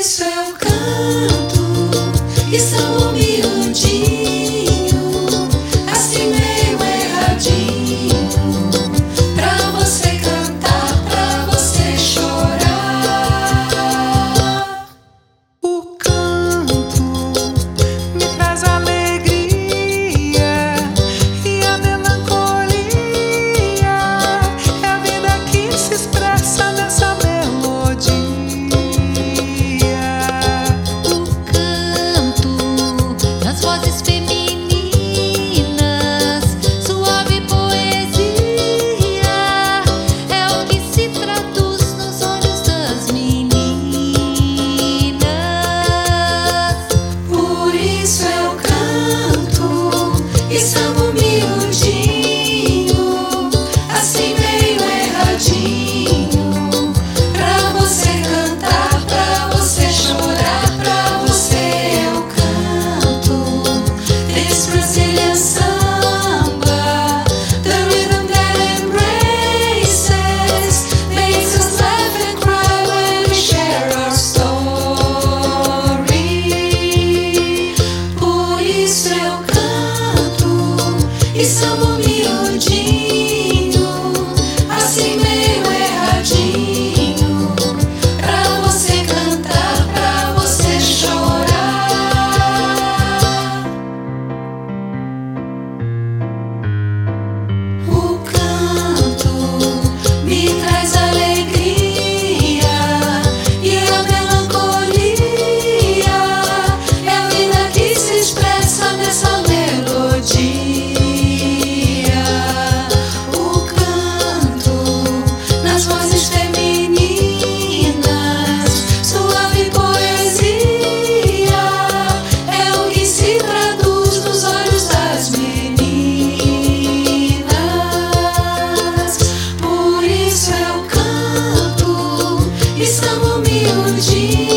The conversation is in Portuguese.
isso eu canto e samba miudinho, assim meio erradinho, pra você cantar, pra você chorar. O canto me traz alegria e a melancolia é a vida que se expressa nessa melodia. Nas vozes femininas, suave poesia é o que se traduz nos olhos das meninas. Por isso eu canto e samba miudinho, assim meio erradinho, pra você cantar, pra você chorar, pra você eu canto. This Brazilian samba, the rhythm that embraces, makes us laugh and cry when we share our story. Por isso eu canto e samba miudinho, assim meio erradinho, pra você cantar, pra você chorar. O canto me traz alegria e a melancolia é a vida que se expressa nessa melodia. O canto nas vozes femininas, suave poesia é o que se traduz nos olhos das meninas. Por isso eu canto e samba miudinho.